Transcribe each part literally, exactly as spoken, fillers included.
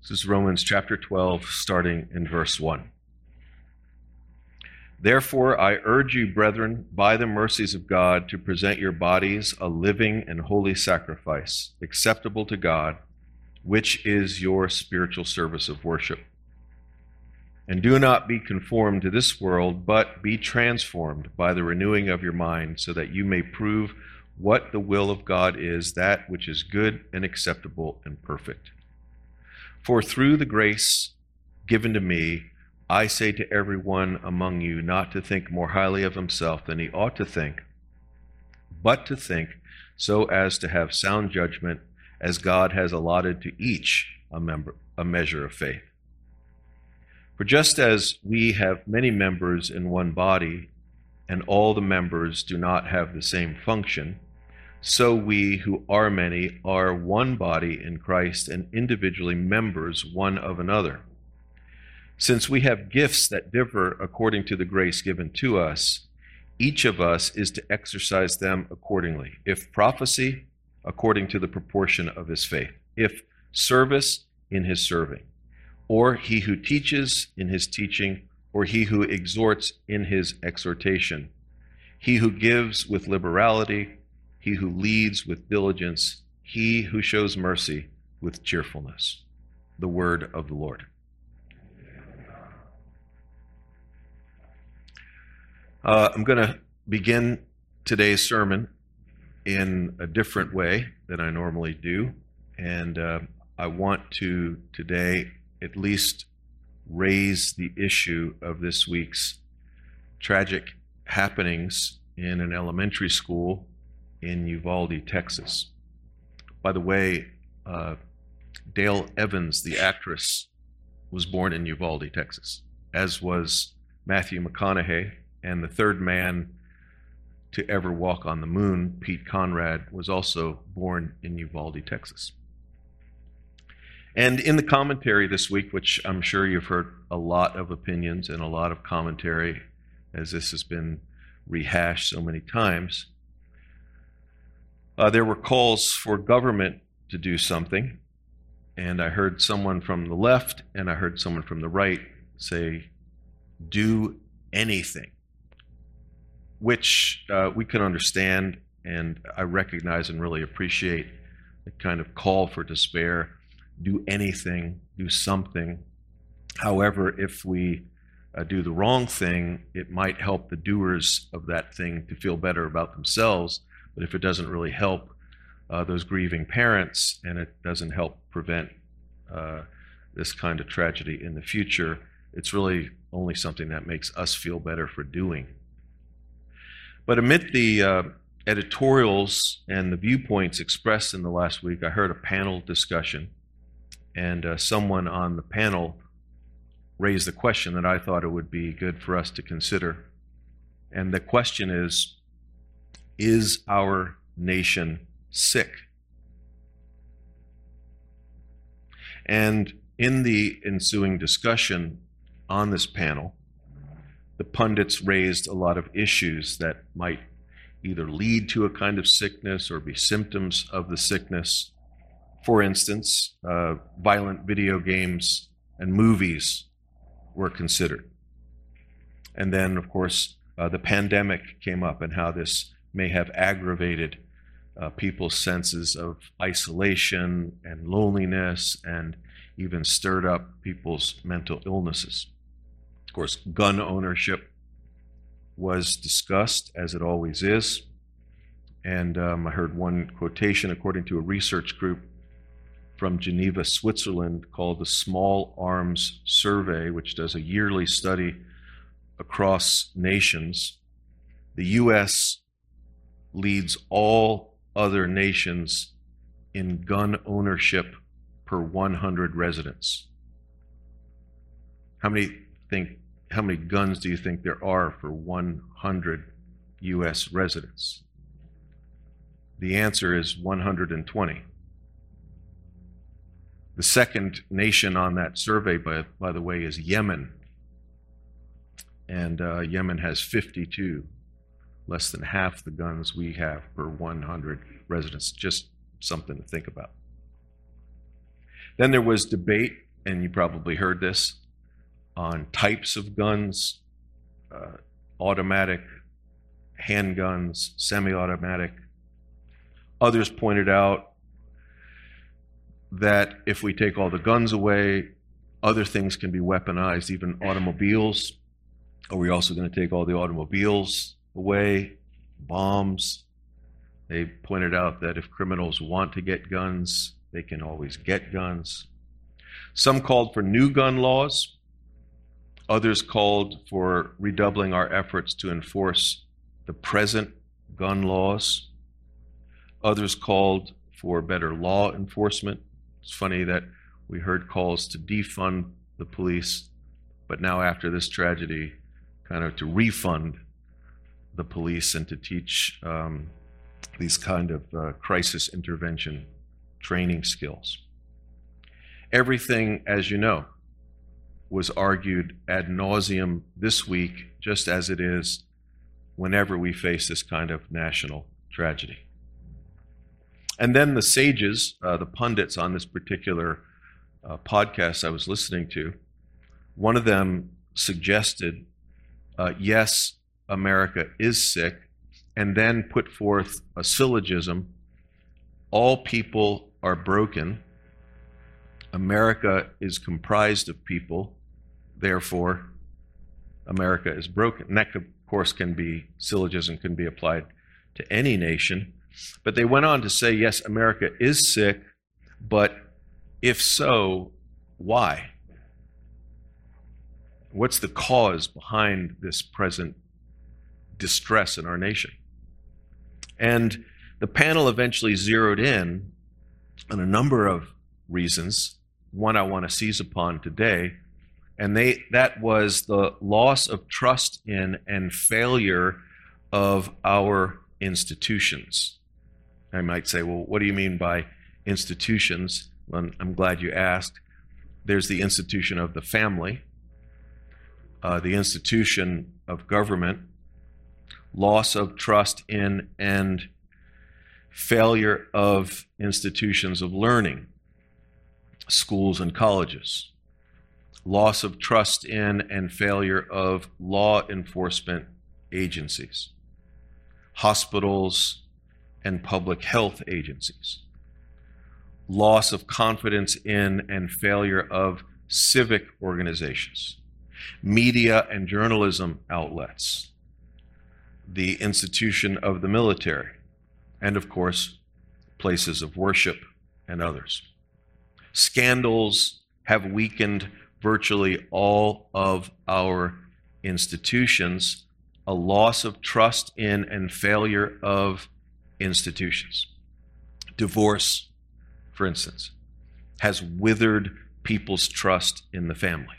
This is Romans chapter twelve, starting in verse one. Therefore, I urge you, brethren, by the mercies of God, to present your bodies a living and holy sacrifice, acceptable to God, which is your spiritual service of worship. And do not be conformed to this world, but be transformed by the renewing of your mind, so that you may prove what the will of God is, that which is good and acceptable and perfect. For through the grace given to me, I say to everyone among you not to think more highly of himself than he ought to think, but to think so as to have sound judgment, as God has allotted to each a, member, a measure of faith. For just as we have many members in one body, and all the members do not have the same function, so we who are many are one body in Christ and individually members one of another. Since we have gifts that differ according to the grace given to us, each of us is to exercise them accordingly. If prophecy, according to the proportion of his faith. If service, in his serving. Or he who teaches, in his teaching. Or he who exhorts, in his exhortation. He who gives with liberality. He who leads with diligence. He who shows mercy with cheerfulness. The word of the Lord. Uh, I'm going to begin today's sermon in a different way than I normally do, and uh, I want to today at least raise the issue of this week's tragic happenings in an elementary school in Uvalde, Texas. By the way, uh, Dale Evans, the actress, was born in Uvalde, Texas, as was Matthew McConaughey. And the third man to ever walk on the moon, Pete Conrad, was also born in Uvalde, Texas. And in the commentary this week, which I'm sure you've heard a lot of opinions and a lot of commentary, as this has been rehashed so many times, uh, there were calls for government to do something. And I heard someone from the left and I heard someone from the right say, do anything. Which uh, we can understand, and I recognize and really appreciate the kind of call for despair. Do anything, do something. However, if we uh, do the wrong thing, it might help the doers of that thing to feel better about themselves, but if it doesn't really help uh, those grieving parents, and it doesn't help prevent uh, this kind of tragedy in the future, it's really only something that makes us feel better for doing. But amid the uh, editorials and the viewpoints expressed in the last week, I heard a panel discussion, and uh, someone on the panel raised the question that I thought it would be good for us to consider. And the question is, is our nation sick? And in the ensuing discussion on this panel, the pundits raised a lot of issues that might either lead to a kind of sickness or be symptoms of the sickness. For instance, uh, violent video games and movies were considered. And then, of course, uh, the pandemic came up and how this may have aggravated uh, people's senses of isolation and loneliness and even stirred up people's mental illnesses. Of course, gun ownership was discussed, as it always is. And um, I heard one quotation according to a research group from Geneva, Switzerland, called the Small Arms Survey, which does a yearly study across nations. The U S leads all other nations in gun ownership per one hundred residents. How many think How many guns do you think there are for one hundred U S residents? The answer is one hundred twenty. The second nation on that survey, by, by the way, is Yemen. And uh, Yemen has fifty-two, less than half the guns we have per one hundred residents. Just something to think about. Then there was debate and you probably heard this, on types of guns, uh, automatic, handguns, semi-automatic. Others pointed out that if we take all the guns away, other things can be weaponized, even automobiles. Are we also going to take all the automobiles away? Bombs? They pointed out that if criminals want to get guns, they can always get guns. Some called for new gun laws. Others called for redoubling our efforts to enforce the present gun laws. Others called for better law enforcement. It's funny that we heard calls to defund the police, but now after this tragedy, kind of to refund the police and to teach um, these kind of uh, crisis intervention training skills. Everything, as you know, was argued ad nauseum this week, just as it is whenever we face this kind of national tragedy. And then the sages, uh, the pundits on this particular uh, podcast I was listening to, one of them suggested, uh, yes, America is sick, and then put forth a syllogism: all people are broken. America is comprised of people, therefore America is broken. And that, of course, can be, syllogism can be applied to any nation. But they went on to say, yes, America is sick, but if so, why? What's the cause behind this present distress in our nation? And the panel eventually zeroed in on a number of reasons. One I want to seize upon today, and they that was the loss of trust in and failure of our institutions. I might say, well, what do you mean by institutions? Well, I'm glad you asked. There's the institution of the family, uh, the institution of government, loss of trust in and failure of institutions of learning, schools and colleges, loss of trust in and failure of law enforcement agencies, hospitals and public health agencies, loss of confidence in and failure of civic organizations, media and journalism outlets, the institution of the military, and of course, places of worship and others. Scandals have weakened virtually all of our institutions, a loss of trust in and failure of institutions. Divorce, for instance, has withered people's trust in the family.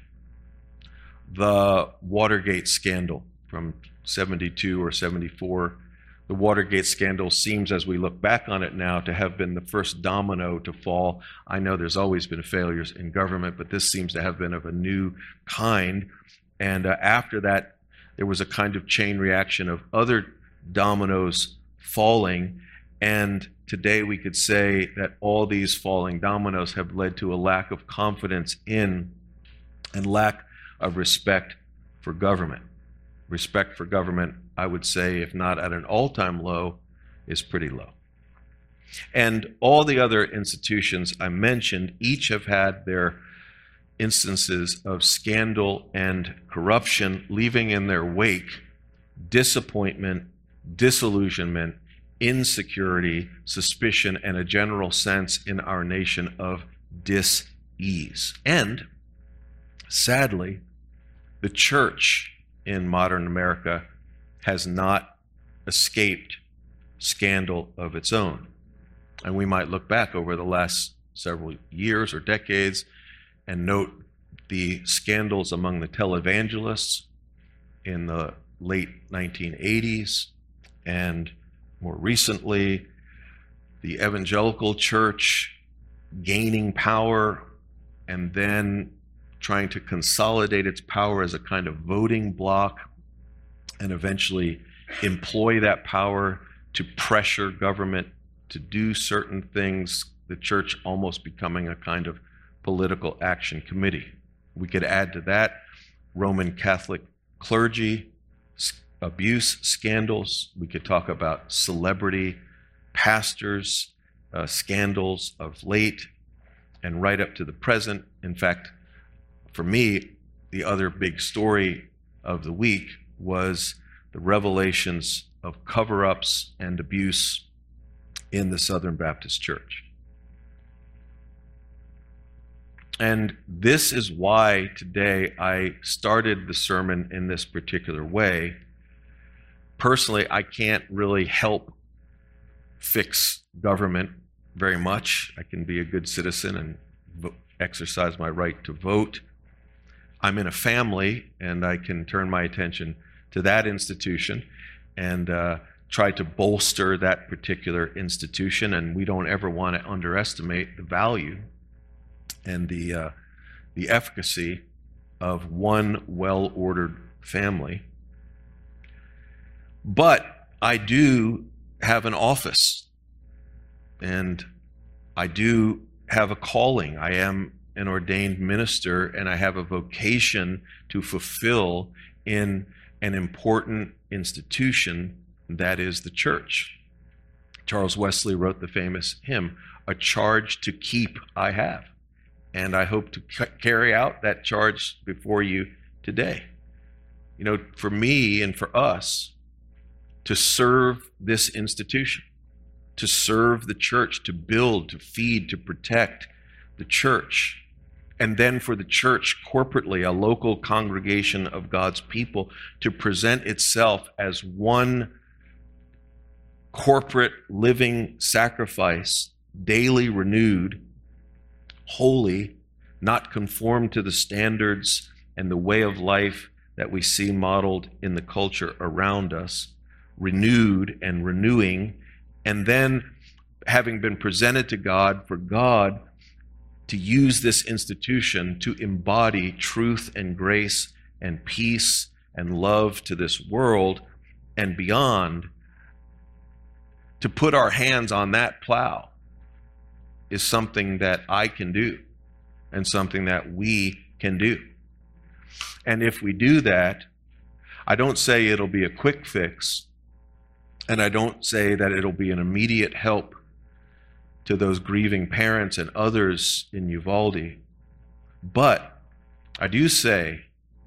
The Watergate scandal from seventy-two or seventy-four, the Watergate scandal seems, as we look back on it now, to have been the first domino to fall. I know there's always been failures in government, but this seems to have been of a new kind. And uh, after that, there was a kind of chain reaction of other dominoes falling. And today we could say that all these falling dominoes have led to a lack of confidence in and lack of respect for government. Respect for government, I would say, if not at an all-time low, is pretty low. And all the other institutions I mentioned each have had their instances of scandal and corruption, leaving in their wake disappointment, disillusionment, insecurity, suspicion, and a general sense in our nation of dis-ease. And sadly, the church in modern America has not escaped scandal of its own. And we might look back over the last several years or decades and note the scandals among the televangelists in the late nineteen eighties, and more recently, the evangelical church gaining power and then trying to consolidate its power as a kind of voting bloc and eventually employ that power to pressure government to do certain things, the church almost becoming a kind of Political Action Committee. We could add to that Roman Catholic clergy, abuse scandals. We could talk about celebrity pastors, uh, scandals of late and right up to the present. In fact, for me, the other big story of the week was the revelations of cover-ups and abuse in the Southern Baptist Church. And this is why today I started the sermon in this particular way. Personally, I can't really help fix government very much. I can be a good citizen and vo- exercise my right to vote. I'm in a family, and I can turn my attention to that institution and uh, try to bolster that particular institution. And we don't ever want to underestimate the value and the uh, the efficacy of one well-ordered family. But I do have an office, and I do have a calling. I am an ordained minister, and I have a vocation to fulfill in an important institution that is the church. Charles Wesley wrote the famous hymn, "A charge to keep I have." And I hope to c- carry out that charge before you today. You know, for me and for us, to serve this institution, to serve the church, to build, to feed, to protect the church, and then for the church corporately, a local congregation of God's people, to present itself as one corporate living sacrifice, daily renewed, holy, not conformed to the standards and the way of life that we see modeled in the culture around us, renewed and renewing, and then having been presented to God, for God to use this institution to embody truth and grace and peace and love to this world and beyond. To put our hands on that plow is something that I can do and something that we can do. And if we do that, I don't say it'll be a quick fix, and I don't say that it'll be an immediate help to those grieving parents and others in Uvalde, but I do say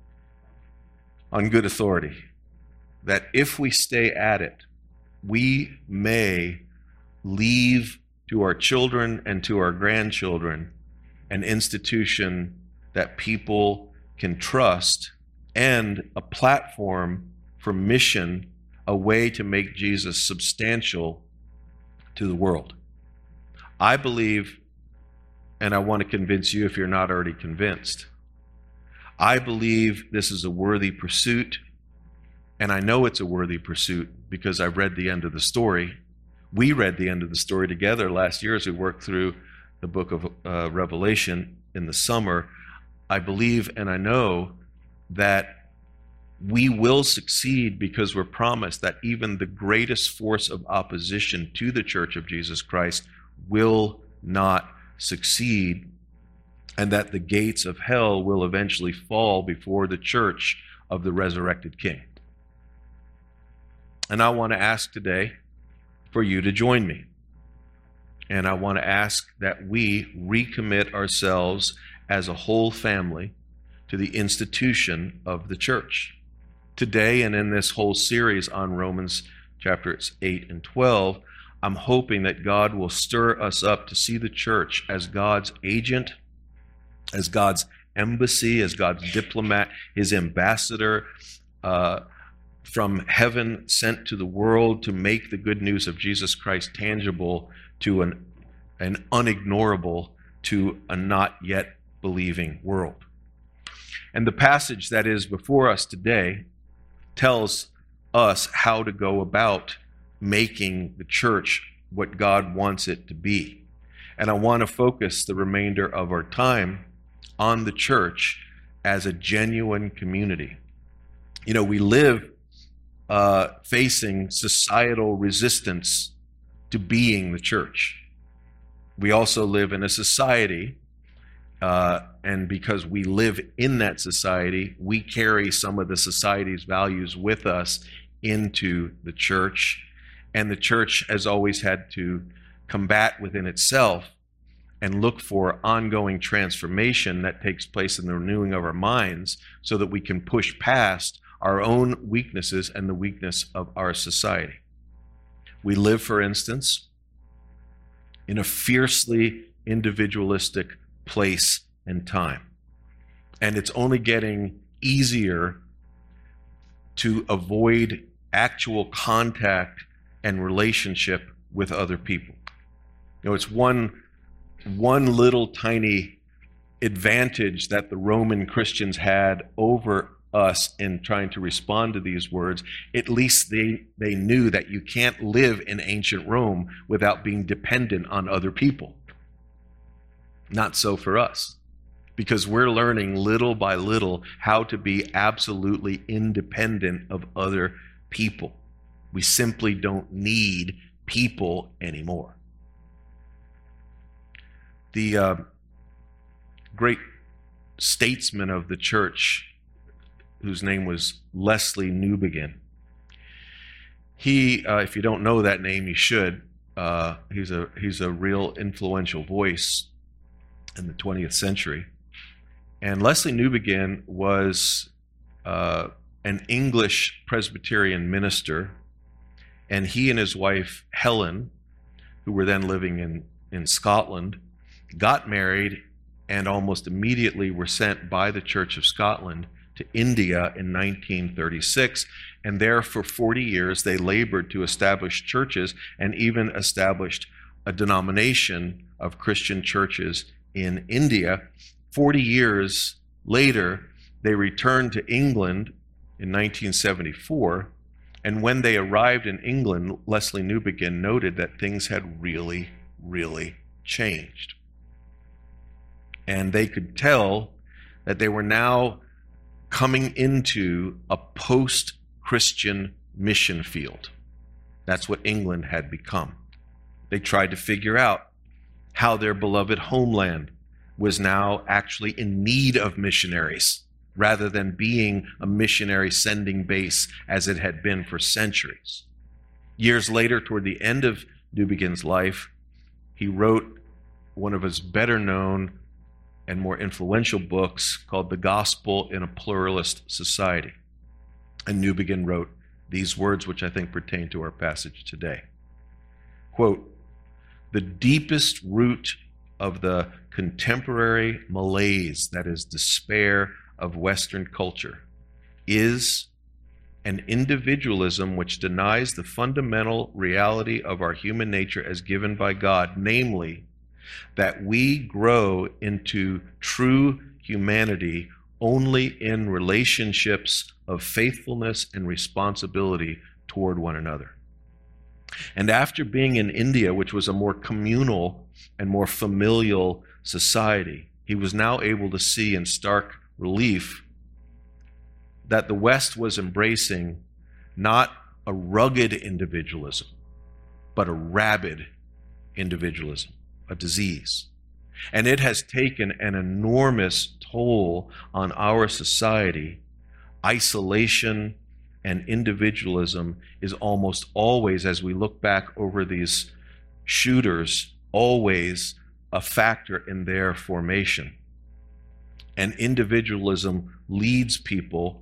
on good authority that if we stay at it, we may leave to our children and to our grandchildren an institution that people can trust and a platform for mission, a way to make Jesus substantial to the world. I believe, and I want to convince you if you're not already convinced, I believe this is a worthy pursuit, and I know it's a worthy pursuit because I've read the end of the story. We read the end of the story together last year as we worked through the book of uh, Revelation in the summer. I believe and I know that we will succeed because we're promised that even the greatest force of opposition to the Church of Jesus Christ will not succeed, and that the gates of hell will eventually fall before the church of the resurrected King. And I want to ask today for you to join me. And I want to ask that we recommit ourselves as a whole family to the institution of the church. Today, and in this whole series on Romans chapters eight and twelve, I'm hoping that God will stir us up to see the church as God's agent, as God's embassy, as God's diplomat, his ambassador uh, from heaven sent to the world to make the good news of Jesus Christ tangible to an, an unignorable to a not yet believing world. And the passage that is before us today tells us how to go about making the church what God wants it to be. And I want to focus the remainder of our time on the church as a genuine community. You know, we live uh, facing societal resistance to being the church. We also live in a society Uh, and because we live in that society, we carry some of the society's values with us into the church. And the church has always had to combat within itself and look for ongoing transformation that takes place in the renewing of our minds so that we can push past our own weaknesses and the weakness of our society. We live, for instance, in a fiercely individualistic place and time. And it's only getting easier to avoid actual contact and relationship with other people. You know, it's one, one little tiny advantage that the Roman Christians had over us in trying to respond to these words. At least they, they knew that you can't live in ancient Rome without being dependent on other people. Not so for us, because we're learning little by little how to be absolutely independent of other people. We simply don't need people anymore. The uh, great statesman of the church, whose name was Lesslie Newbigin, he, uh, if you don't know that name, you should. Uh, he's a he's a real influential voice in the twentieth century. And Lesslie Newbigin was uh, an English Presbyterian minister, and he and his wife Helen, who were then living in, in Scotland, got married and almost immediately were sent by the Church of Scotland to India in nineteen thirty-six, and there for forty years they labored to establish churches and even established a denomination of Christian churches in India. forty years later, they returned to England in nineteen seventy-four, and when they arrived in England, Lesslie Newbigin noted that things had really, really changed. And they could tell that they were now coming into a post-Christian mission field. That's what England had become. They tried to figure out how their beloved homeland was now actually in need of missionaries, rather than being a missionary sending base as it had been for centuries. Years later, toward the end of Newbigin's life, he wrote one of his better known and more influential books called The Gospel in a Pluralist Society. And Newbigin wrote these words, which I think pertain to our passage today. Quote, "The deepest root of the contemporary malaise, that is despair of Western culture, is an individualism which denies the fundamental reality of our human nature as given by God, namely, that we grow into true humanity only in relationships of faithfulness and responsibility toward one another." And after being in India, which was a more communal and more familial society, he was now able to see in stark relief that the West was embracing not a rugged individualism, but a rabid individualism, a disease. And it has taken an enormous toll on our society. Isolation and individualism is almost always, as we look back over these shooters, always a factor in their formation. And individualism leads people,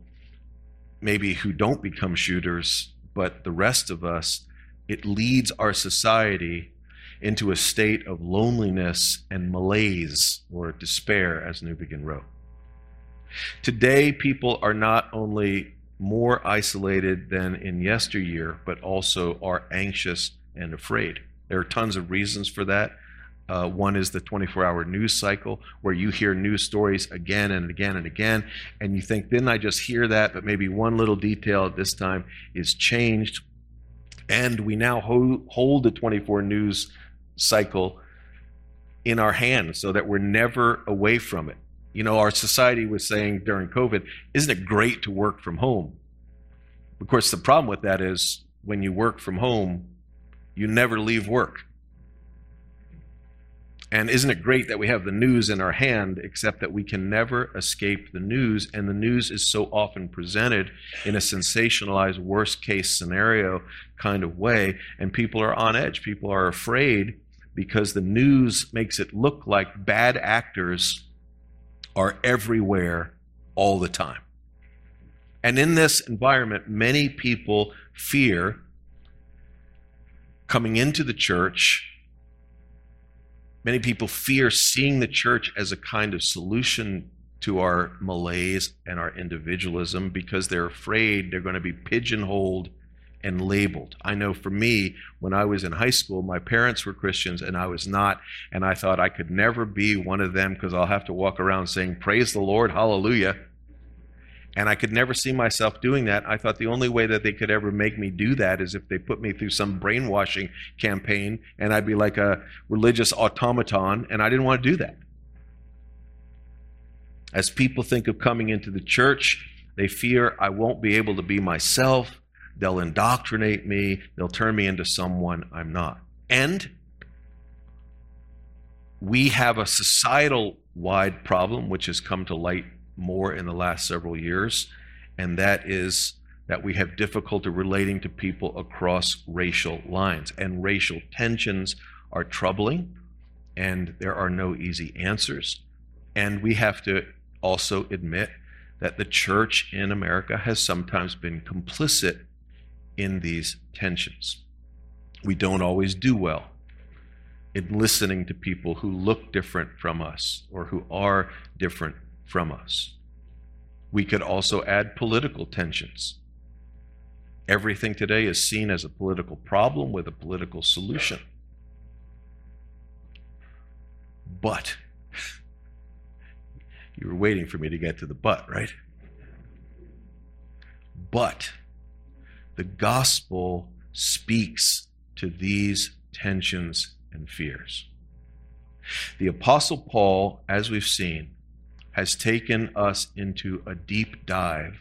maybe who don't become shooters, but the rest of us, it leads our society into a state of loneliness and malaise or despair, as Newbigin wrote. Today, people are not only more isolated than in yesteryear, but also are anxious and afraid. There are tons of reasons for that. Uh, one is the twenty-four hour news cycle, where you hear news stories again and again and again, and you think, didn't I just hear that? But maybe one little detail at this time is changed. And we now ho- hold the twenty-four news cycle in our hands so that we're never away from it. You know, our society was saying during COVID, isn't it great to work from home? Of course, the problem with that is when you work from home, you never leave work. And isn't it great that we have the news in our hand, except that we can never escape the news, and the news is so often presented in a sensationalized worst-case scenario kind of way, and people are on edge. People are afraid because the news makes it look like bad actors are everywhere all the time. And in this environment, many people fear coming into the church. Many people fear seeing the church as a kind of solution to our malaise and our individualism because they're afraid they're going to be pigeonholed and labeled. I know for me, when I was in high school, my parents were Christians and I was not, and I thought I could never be one of them because I'll have to walk around saying, "Praise the Lord, hallelujah." And I could never see myself doing that. I thought the only way that they could ever make me do that is if they put me through some brainwashing campaign and I'd be like a religious automaton, and I didn't want to do that. As people think of coming into the church, they fear I won't be able to be myself. They'll indoctrinate me. They'll turn me into someone I'm not. And we have a societal-wide problem, which has come to light more in the last several years, and that is that we have difficulty relating to people across racial lines. And racial tensions are troubling, and there are no easy answers. And we have to also admit that the church in America has sometimes been complicit in these tensions. We don't always do well in listening to people who look different from us or who are different from us. We could also add political tensions. Everything today is seen as a political problem with a political solution. But, you were waiting for me to get to the but, right? But, the gospel speaks to these tensions and fears. The Apostle Paul, as we've seen, has taken us into a deep dive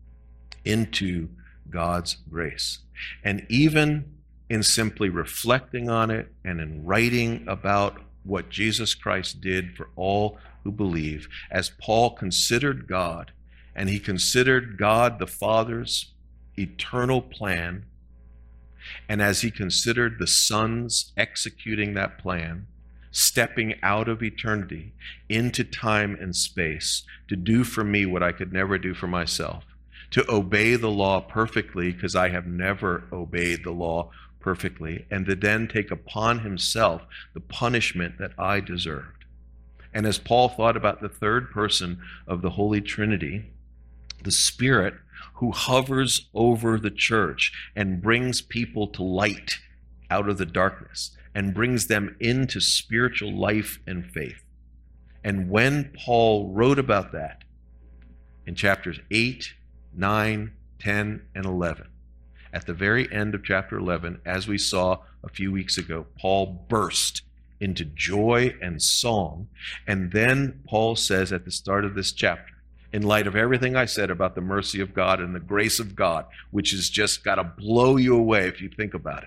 into God's grace. And even in simply reflecting on it and in writing about what Jesus Christ did for all who believe, as Paul considered God, and he considered God the Father's eternal plan, and as he considered the Son's executing that plan, stepping out of eternity into time and space to do for me what I could never do for myself, to obey the law perfectly because I have never obeyed the law perfectly, and to then take upon himself the punishment that I deserved. And as Paul thought about the third person of the Holy Trinity, the Spirit who hovers over the church and brings people to light out of the darkness and brings them into spiritual life and faith. And when Paul wrote about that in chapters eight, nine, ten, and eleven, at the very end of chapter eleven, as we saw a few weeks ago, Paul burst into joy and song. And then Paul says at the start of this chapter, in light of everything I said about the mercy of God and the grace of God, which has just got to blow you away if you think about it.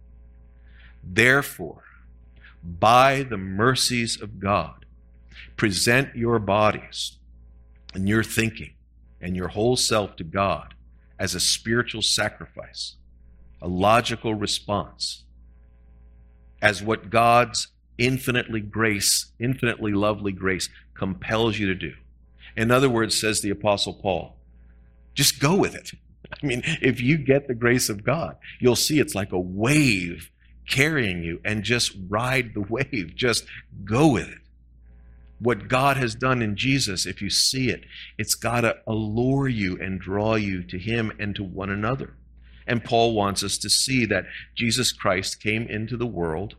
Therefore, by the mercies of God, present your bodies and your thinking and your whole self to God as a spiritual sacrifice, a logical response, as what God's infinitely grace, infinitely lovely grace compels you to do. In other words, says the Apostle Paul, just go with it. I mean, if you get the grace of God, you'll see it's like a wave carrying you, and just ride the wave. Just go with it. What God has done in Jesus, if you see it, it's got to allure you and draw you to him and to one another. And Paul wants us to see that Jesus Christ came into the world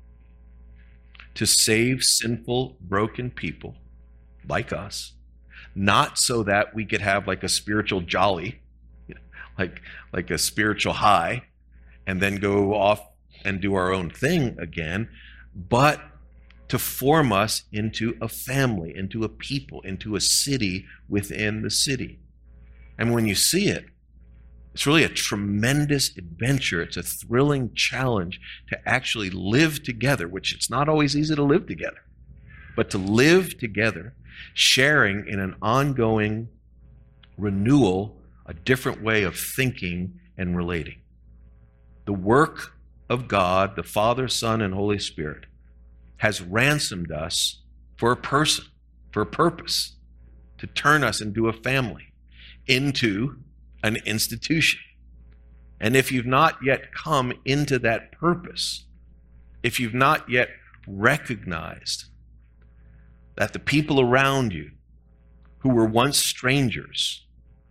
to save sinful, broken people like us, not so that we could have like a spiritual jolly, you know, like, like a spiritual high, and then go off and do our own thing again, but to form us into a family, into a people, into a city within the city. And when you see it, It's really a tremendous adventure. It's a thrilling challenge to actually live together, which it's not always easy to live together, but to live together, sharing in an ongoing renewal, a different way of thinking and relating. The work of God, the Father, Son, and Holy Spirit, has ransomed us for a person, for a purpose, to turn us into a family, into an institution. And if you've not yet come into that purpose, if you've not yet recognized that the people around you who were once strangers,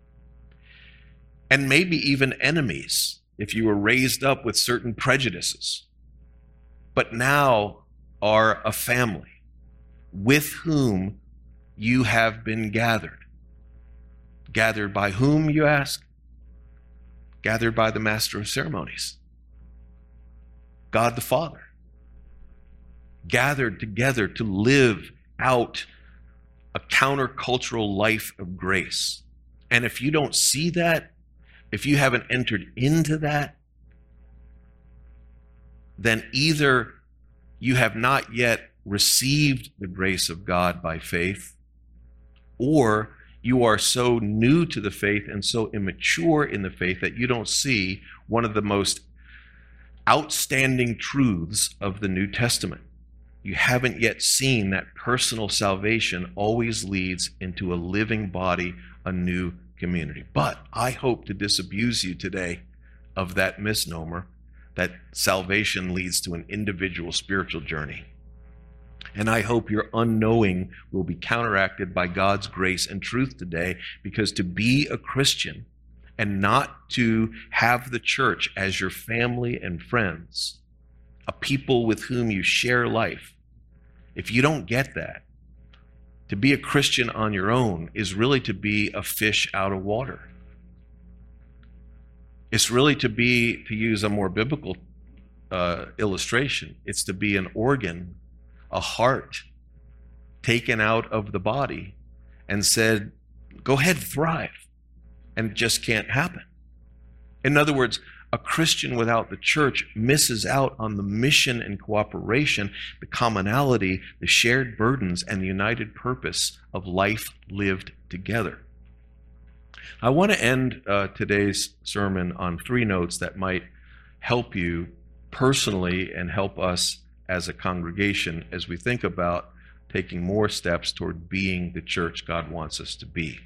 and maybe even enemies, if you were raised up with certain prejudices, but now are a family with whom you have been gathered. Gathered by whom, you ask? Gathered by the Master of Ceremonies, God the Father. Gathered together to live out a countercultural life of grace. And if you don't see that, if you haven't entered into that, then either you have not yet received the grace of God by faith, or you are so new to the faith and so immature in the faith that you don't see one of the most outstanding truths of the New Testament. You haven't yet seen that personal salvation always leads into a living body, a new community. But I hope to disabuse you today of that misnomer that salvation leads to an individual spiritual journey. And I hope your unknowing will be counteracted by God's grace and truth today, because to be a Christian and not to have the church as your family and friends, a people with whom you share life, if you don't get that, to be a Christian on your own is really to be a fish out of water. It's really to be, to use a more biblical uh, illustration, it's to be an organ, a heart taken out of the body and said, go ahead, thrive. And it just can't happen. In other words, a Christian without the church misses out on the mission and cooperation, the commonality, the shared burdens, and the united purpose of life lived together. I want to end uh, today's sermon on three notes that might help you personally and help us as a congregation as we think about taking more steps toward being the church God wants us to be.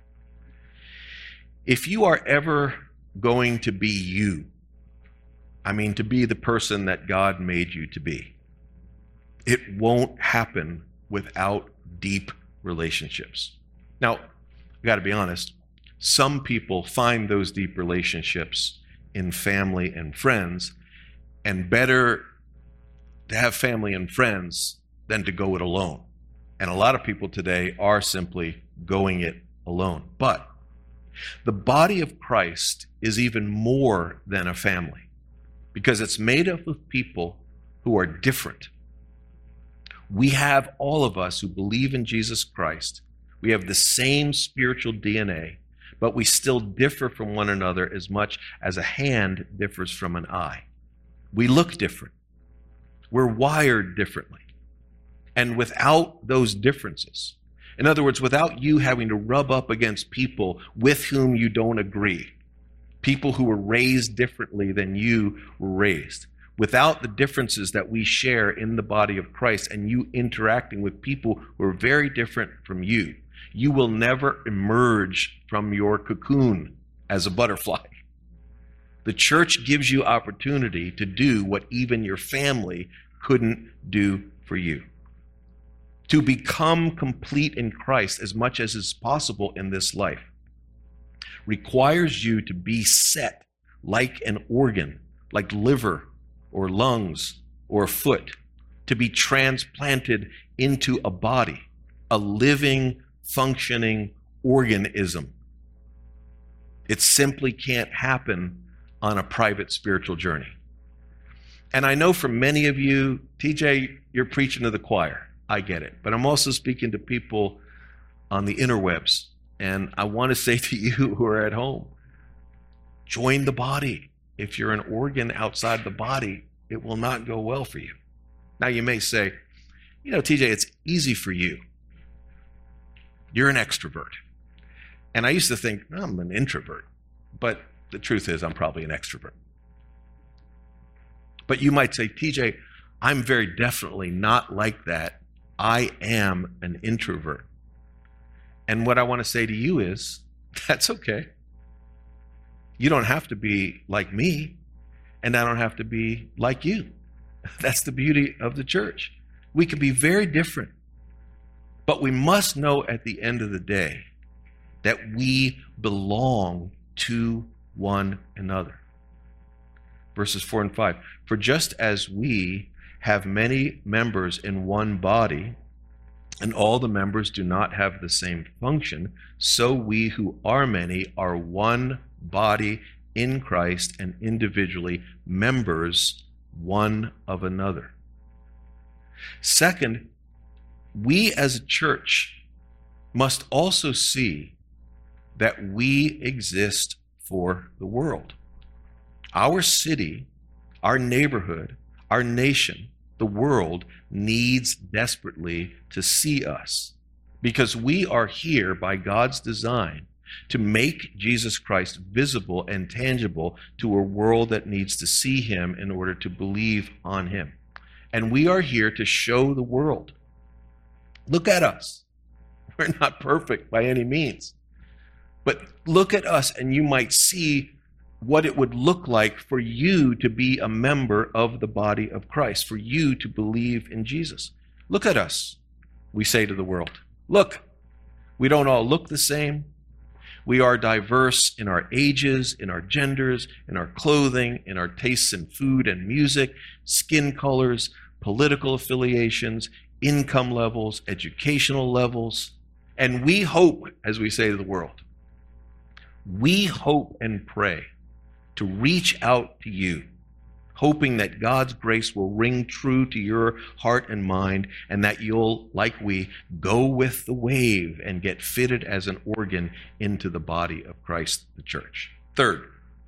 If you are ever going to be you, I mean to be the person that God made you to be, it won't happen without deep relationships. Now, I got to be honest, some people find those deep relationships in family and friends, and better to have family and friends than to go it alone. And a lot of people today are simply going it alone. But the body of Christ is even more than a family, because it's made up of people who are different. We have, all of us who believe in Jesus Christ, we have the same spiritual D N A, but we still differ from one another as much as a hand differs from an eye. We look different. We're wired differently. And without those differences, in other words, without you having to rub up against people with whom you don't agree, people who were raised differently than you were raised, without the differences that we share in the body of Christ and you interacting with people who are very different from you, you will never emerge from your cocoon as a butterfly. The church gives you opportunity to do what even your family couldn't do for you. To become complete in Christ as much as is possible in this life requires you to be set like an organ, like liver or lungs or foot, to be transplanted into a body, a living, functioning organism. It simply can't happen on a private spiritual journey. And I know for many of you, T J, you're preaching to the choir. I get it. But I'm also speaking to people on the interwebs. And I want to say to you who are at home, Join the body. If you're an organ outside the body, it will not go well for you. Now you may say, you know, T J, it's easy for you. You're an extrovert. And I used to think, oh, I'm an introvert. But the truth is, I'm probably an extrovert. But you might say, T J, I'm very definitely not like that. I am an introvert. And what I want to say to you is, that's okay. You don't have to be like me, and I don't have to be like you. That's the beauty of the church. We can be very different, but we must know at the end of the day that we belong to one another. Verses four and five. For just as we have many members in one body, and all the members do not have the same function, so we who are many are one body in Christ and individually members one of another. Second, we as a church must also see that we exist for the world. Our city, our neighborhood, our nation, the world needs desperately to see us, because we are here by God's design to make Jesus Christ visible and tangible to a world that needs to see him in order to believe on him. And we are here to show the world. Look at us. We're not perfect by any means. But look at us and you might see what it would look like for you to be a member of the body of Christ, for you to believe in Jesus. Look at us, we say to the world. Look, we don't all look the same. We are diverse in our ages, in our genders, in our clothing, in our tastes in food and music, skin colors, political affiliations, income levels, educational levels. And we hope, as we say to the world, we hope and pray to reach out to you, hoping that God's grace will ring true to your heart and mind, and that you'll, like we, go with the wave and get fitted as an organ into the body of Christ, the church. Third,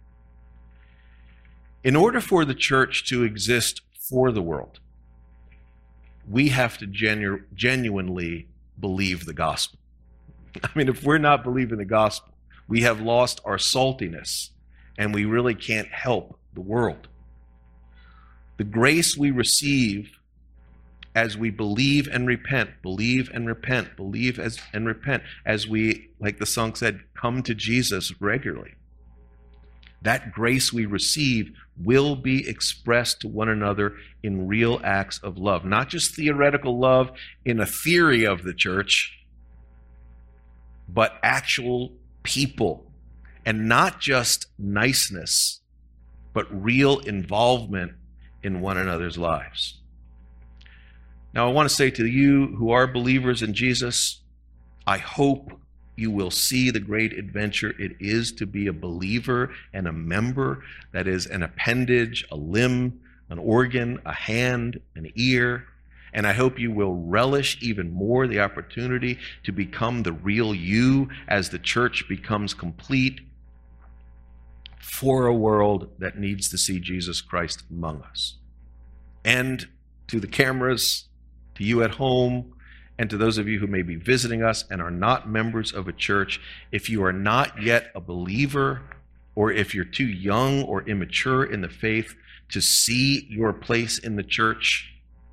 in order for the church to exist for the world, we have to genu- genuinely believe the gospel. I mean, if we're not believing the gospel, we have lost our saltiness, and we really can't help the world. The grace we receive as we believe and repent, believe and repent, believe as and repent, as we, like the song said, come to Jesus regularly. That grace we receive will be expressed to one another in real acts of love, not just theoretical love in a theory of the church, but actual people. And not just niceness, but real involvement in one another's lives. Now, I want to say to you who are believers in Jesus, I hope you will see the great adventure it is to be a believer and a member, that is an appendage, a limb, an organ, a hand, an ear. And I hope you will relish even more the opportunity to become the real you as the church becomes complete, for a world that needs to see Jesus Christ among us. And to the cameras, to you at home, and to those of you who may be visiting us and are not members of a church, if you are not yet a believer, or if you're too young or immature in the faith to see your place in the church,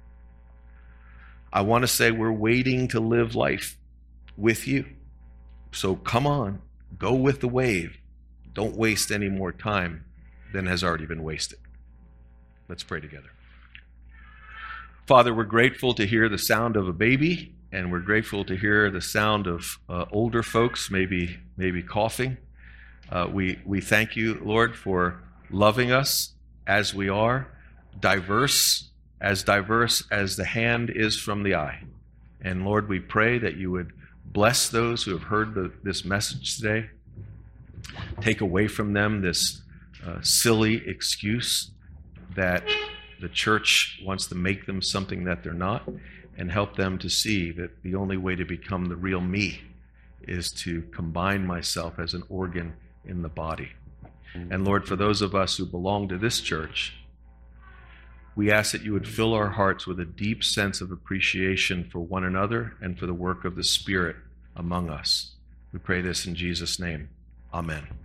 I want to say we're waiting to live life with you. So come on, go with the wave. Don't waste any more time than has already been wasted. Let's pray together. Father, we're grateful to hear the sound of a baby, and we're grateful to hear the sound of uh, older folks maybe maybe coughing. Uh, we, we thank you, Lord, for loving us as we are, diverse, as diverse as the hand is from the eye. And Lord, we pray that you would bless those who have heard the, this message today. Take away from them this uh, silly excuse that the church wants to make them something that they're not, and help them to see that the only way to become the real me is to combine myself as an organ in the body. And Lord, for those of us who belong to this church, we ask that you would fill our hearts with a deep sense of appreciation for one another and for the work of the Spirit among us. We pray this in Jesus' name. Amen.